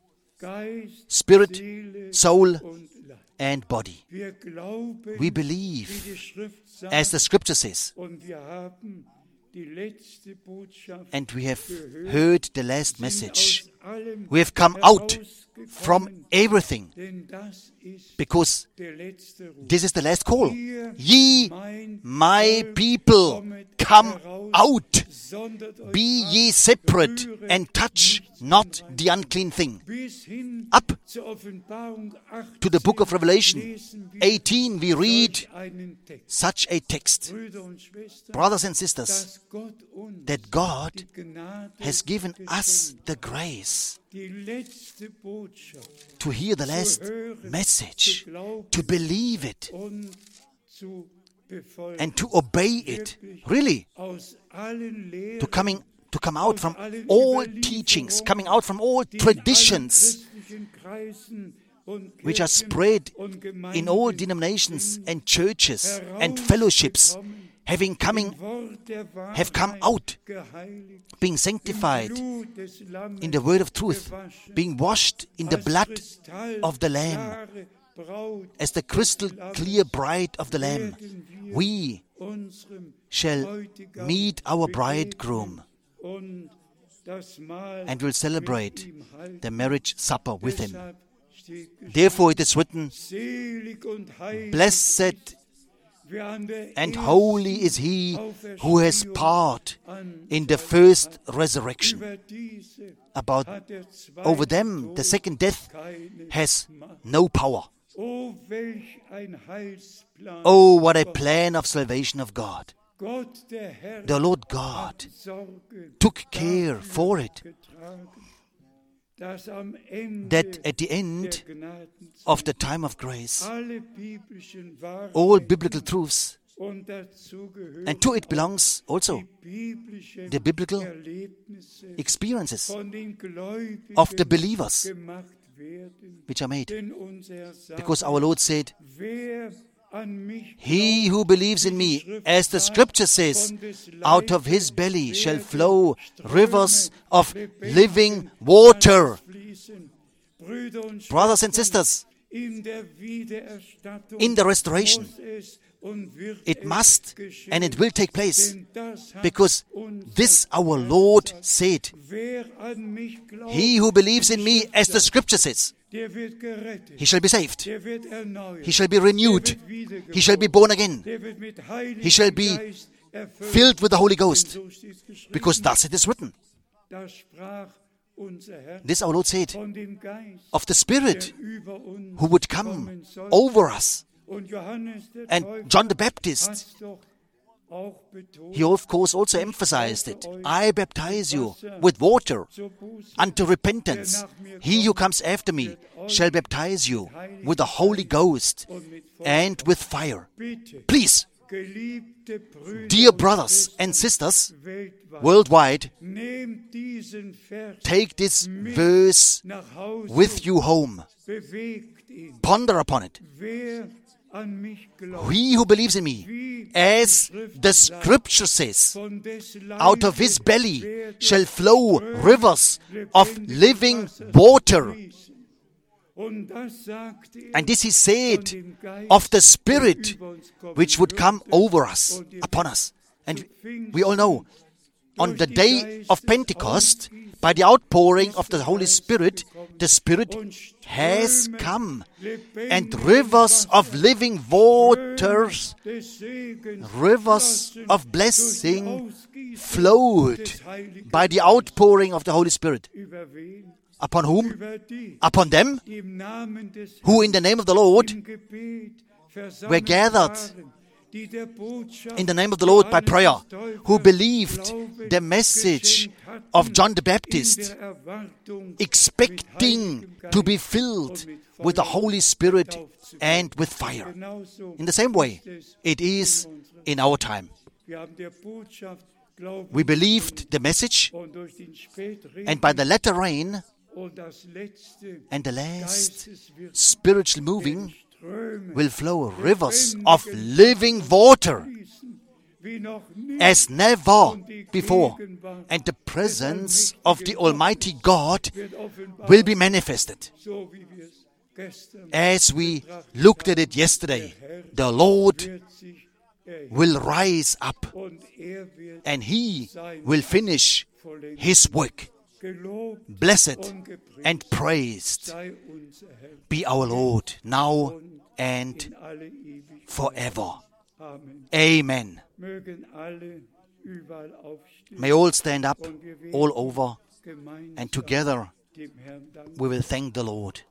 Geist, Spirit, Seele soul, und Leib. and body. Wir glauben, We wie believe, die Schrift sagt, as the Scripture says, und wir haben die letzte Botschaft and we have gehört, heard the last sind message. aus allem We have come out herausgekommen, from everything, denn das ist because der letzte Ruf. this is the last call. Ihr, Ye, mein my Volk, people, kommet come heraus, out. sondert euch Be ab, ye separate berühret and touch nichts not Unreines. the unclean thing. Bis hin Up zur Offenbarung to the book of achtzehn Revelation lesen wir eighteen, we read solch einen Text. such a text. Brüder und Schwestern, Brothers and sisters, dass Gott uns that God die Gnade has given us geschenkt, the grace die letzte Botschaft to hear the last zu hören, message, zu glauben to believe it, und zu befolgen. and to obey it. Really, Aus allen Lehren, to coming to come out from aus allen all Überlieferungen, teachings, coming out from all die in allen traditions christlichen Kreisen und which are Kirchen spread und in all Gemeinden denominations sind and churches and fellowships, herausgekommen, having coming, im Wort der have come Wahrheit out, geheiligt, being im sanctified Blut des Lammes in the word of truth, gewaschen, being washed in the als blood kristallklare of the Lamb, Braut as the crystal clear bride of the Lamb. werden wir We unserem shall Bräutigam meet our begegnen bridegroom und das Mahl and will celebrate mit ihm halten. the marriage supper with him. Deshalb steht geschrieben, Therefore it is written, selig und heilig blessed wer an der and ersten holy is he who has Auferstehung part an in the first resurrection. über diese About hat der zweite over them, the Tod second death keine has Macht. no power. Oh, welch ein Heilsplan. Oh, what a Gottes. plan of salvation of God. Gott, der Herr, The Lord hat God Sorge took care dafür for it, getragen, dass am Ende that at the der end Gnadenzeit of the time of grace, alle biblischen all Wahrheiten biblical truths, und dazu gehören and to it belongs also die biblischen the biblical Erlebnisse experiences von den Gläubigen of the believers gemacht which are made. Denn unser sagt, Because our Lord said, wer an mich he who believes in me, as the scripture says, out of his belly shall flow rivers of living water. fließen. Brüder und Brothers and sisters, in der Wiedererstattung in the restoration, muss es und wird it es must geschehen. and it will take place, Denn das hat because unser this our Herr Lord gesagt. said, Wer an mich glaubt, he who believes in me, as the scripture says, der wird gerettet, he shall be saved, der wird erneuert, he shall be renewed, der wird wiedergeboren, he shall be born again, der wird mit Heiligem he shall be Geist erfüllt. filled with the Holy Ghost, So steht's geschrieben. because thus it is written. Da sprach unser Herr This our Lord said, von dem Geist, of the der Spirit über uns who would come kommen soll. over us. Und Johannes der And Täufer John the Baptist, hat's doch auch betont, he of course also emphasized it. I baptize you with water zur Buße. unto repentance. He who comes after me shall baptize you with the Holy Ghost and with fire. Bitte, Please, geliebte Brüder dear und brothers Schwestern and sisters weltweit, worldwide, nehmt diesen Vers take this verse nach Hause, with you home. bewegt ihn. Ponder upon it. Wer an mich glaubt, He who believes in me, as the scripture says, von des out of his Leibes belly werden shall flow rivers of lebendiges living Wasser water. fließen. Und das sagte er And this he von said dem Geist, of the der Spirit über uns kommen which would come würde. over us, Und ihr upon wisst, us. And zu Pfingsten, we all know, on durch the die day of Geistes Pentecost, Ausgießung by the outpouring of ist der the Holy Geist Spirit, gekommen the Spirit und has Ströme come, and lebendiges rivers of Wasser, living waters, Ströme des Segens rivers flossen of durch blessing die Ausgießung flowed des Heiligen by the Geistes. outpouring of the Holy Spirit. Über wen? Upon whom? Über die, Upon them die im Namen des who in the name of the Lord, im Gebet were versammelt gathered waren, die der Botschaft in the name of the Lord by Johannes prayer, des Täufers who believed Glauben the message geschenkt hatten, of John the in Baptist, der Erwartung, expecting mit Heiligem to be Geist filled und mit with the Feuer Holy Spirit getauft zu and werden. with fire. Genauso In the same way, ist es it is in unserem- in our time. Wir haben der Botschaft Glauben We believed the message, und durch den Spätregen and by the latter rain und das letzte and the last Geisteswirken spiritual moving Ströme will flow rivers of living water fließen, wie noch nie. as never before, and the presence of the Almighty God wird offenbar, will be manifested. so wie wir es gestern As we looked at it yesterday, the Lord wird sich erheben will rise up und er wird and he will finish his work. gelobt Blessed und gepriesen and praised sei unser Herr be our Lord now and in alle Ewigkeit. forever. Amen. Amen. Mögen alle überall aufstehen May all stand up und wir werden all over, gemeinsam and together dem Herrn danken. we will thank the Lord.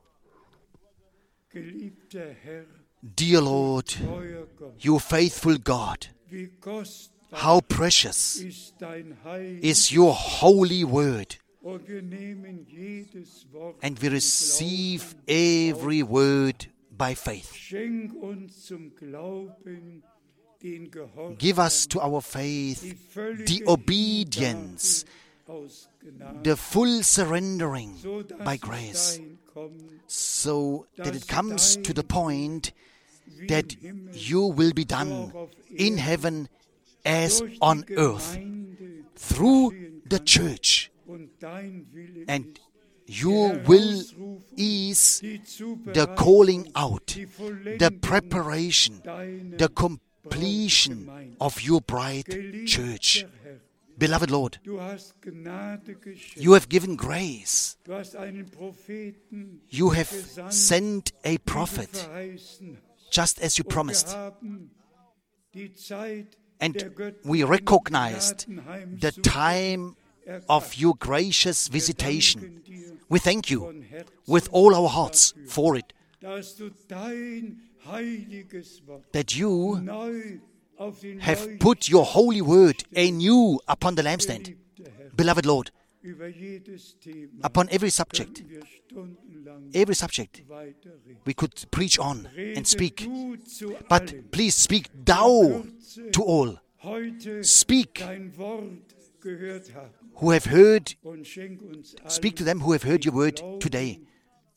Geliebter Herr, Dear Lord, treuer Gott, you faithful God, wie kostbar how precious ist dein Heil, is your holy word, und wir nehmen jedes Wort and we im receive Glauben every word by faith. Schenk uns zum Glauben den Gehorsam, Give us to our faith die völlige the obedience, Hingabe aus Gnade, the full surrendering so dass by es grace, dahin kommt, so that it comes to the point wie that im Himmel, you will be so done auch auf in Erden, heaven as durch die on earth, Gemeinde through geschehen the kann. church, Und dein Wille and ist, your der will Herausrufung, is die the Zubereitung, calling out, die the Vollendung preparation, deiner the completion Brautgemeinde. of your bride Geliebter church. Herr, Beloved Lord, du hast Gnade geschenkt. you have given grace. Du hast einen Propheten You have gesandt, sent a wie du prophet, verheißen hast. just as you Und wir promised. haben die Zeit And der göttlichen we recognized Gnadenheimsuche the time of erfasst. your gracious Wir visitation. danken dir We thank you von Herzen with all our hearts dafür, for it, dass du dein heiliges Wort that you neu auf den have put your holy word anew upon the lampstand. Geliebter Herr, Beloved Lord, über jedes Thema upon every subject, können wir stundenlang every subject, weiterreden. we could preach on and Rede speak. du zu But allen. please speak thou to all Heute Speak. dein Wort gehört haben who have heard, und schenk uns allen speak to them who have heard your word today,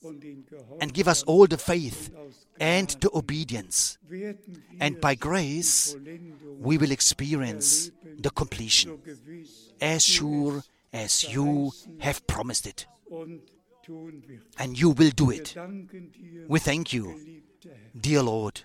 and give us all the faith and the obedience. And by grace, we will experience the completion, as sure as you have promised it. And you will do it. We thank you, dear Lord,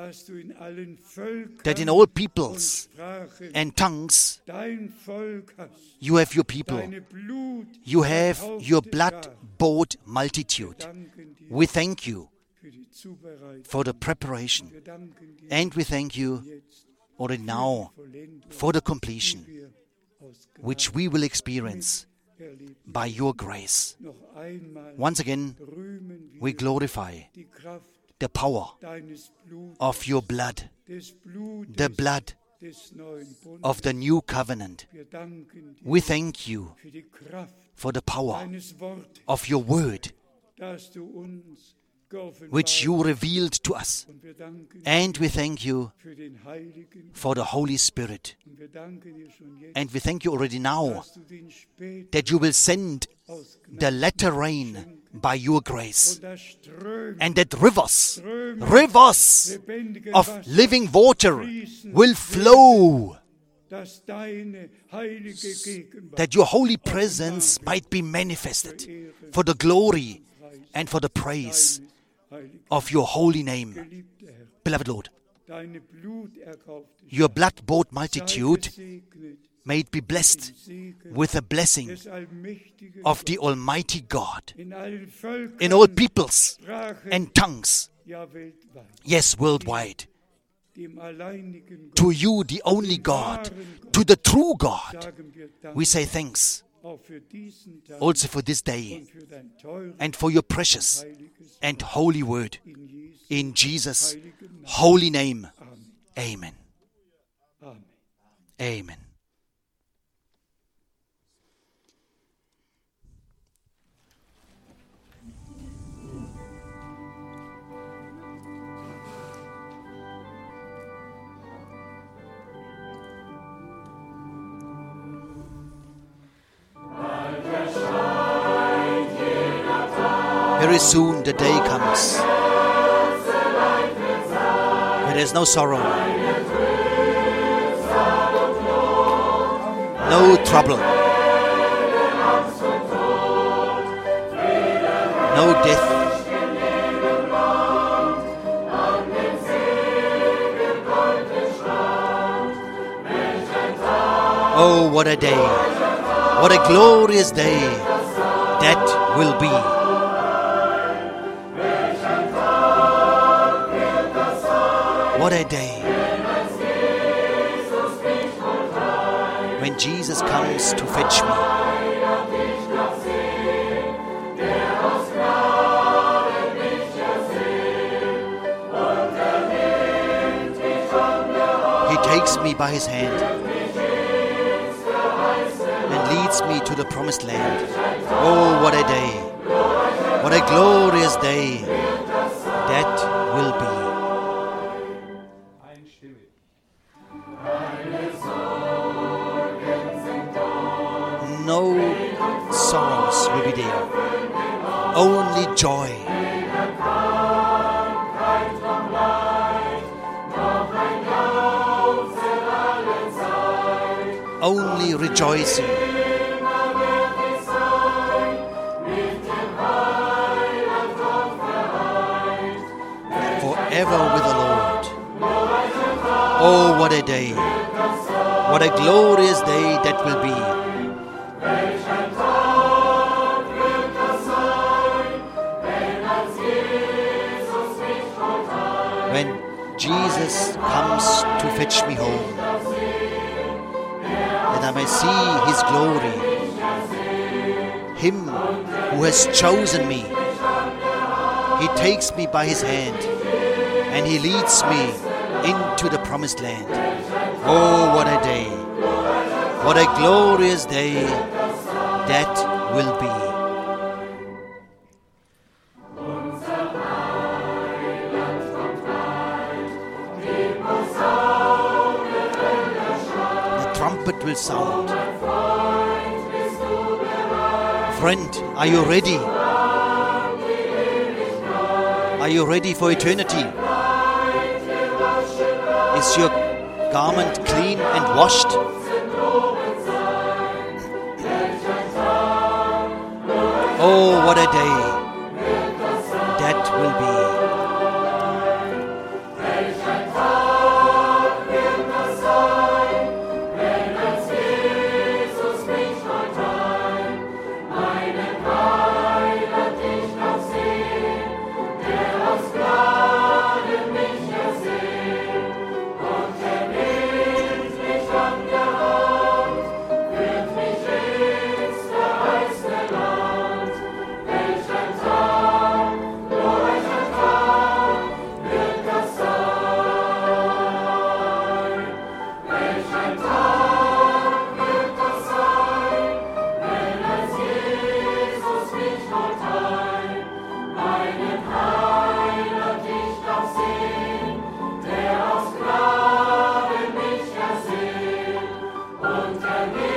that in all peoples and tongues you have your people. You have your blood-bought multitude. We thank you for the preparation. And we thank you already now for the completion, which we will experience by your grace. Once again, we glorify the power of your blood, the blood of the new covenant. We thank you for the power of your word, which you revealed to us. And we thank you for the Holy Spirit. And we thank you already now that you will send the latter rain by your grace, and that rivers, rivers of living water will flow, that your holy presence might be manifested for the glory and for the praise of your holy name. Beloved Lord, your blood-bought multitude may it be blessed with the blessing of the Almighty God in all peoples and tongues, yes, worldwide. To you, the only God, to the true God, we say thanks also for this day and for your precious and holy word. In Jesus' holy name, amen. Amen. Very soon the day comes where there's no sorrow, no trouble, no death. Oh, what a day, what a glorious day that will be. What a day when Jesus comes to fetch me. He takes me by his hand and leads me to the promised land. Oh, what a day, what a glorious day that will be. No sorrows will be there, only joy. Only rejoicing. Forever with the Lord. Oh, what a day, what a glorious day that will be. When Jesus comes to fetch me home, that I may see his glory, him who has chosen me. He takes me by his hand and he leads me into the promised land. Oh, what a day, what a glorious day that will be. Will sound. Friend, are you ready? Are you ready for eternity? Is your garment clean and washed? Oh, what a day that will be. Und er